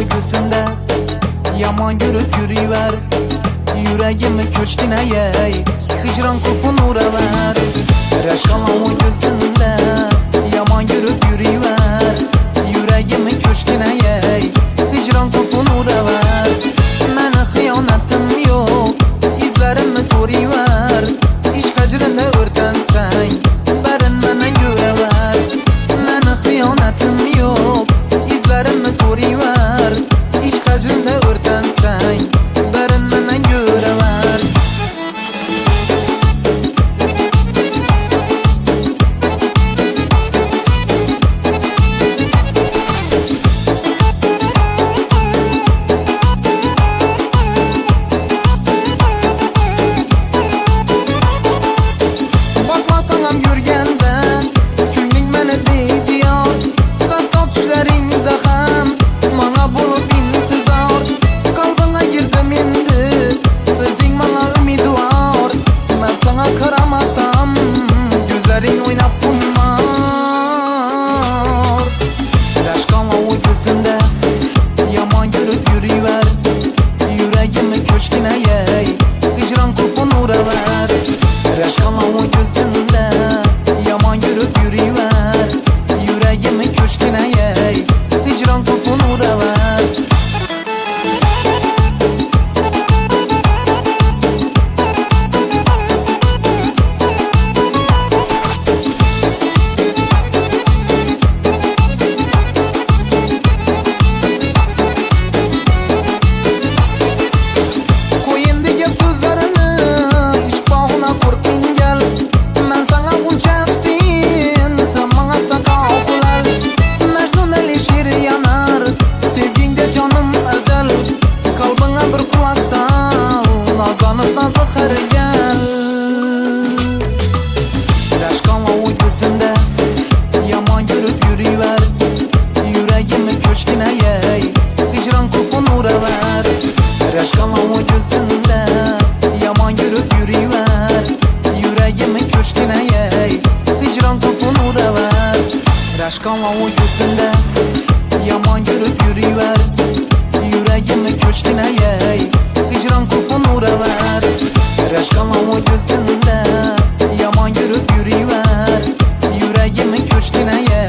uykusunda yaman görüp yürüyver. Yüreğimi köşkine yey, hicran kupun uğraver. Reşkalan uykusunda yaman görüp yürüyver. Yüreğimi köşkine yey, hicran kupun uğraver. Mene hıyanetim yok, izlerimi soruver. İş kacırında örtensen, berin mene görever. Mene hıyanetim yok, izlerimi soruver. İş kacırında örtensen, berin mene görever. Karamasam gözlerin oynap kumar. Reşkanla uykusunda yaman görüp yürüyver. Yüreğimi köşkine yey, hicran kupun uğraver. Reşkanla uykusunda yaman görüp yürüyver. Yüreğimi köşkine yey, hicran kupun uğraver. Reşkanla uykusunda yaman görüp yürüyver. Yüreğimi köşkine yey, hicran kupun uğraver. Reşkanla uykusunda yaman görüp yürüyver. Yüreğimi köşkine yey, hicran kupun uğraver. Reşkanla uykusunda yaman görüp yürüyver. Yüreğimi köşkine yey, hicran kupun uğraver. Reşkanla uykusunda yaman görüp yürüyver. Yüreğimi köşkine yey.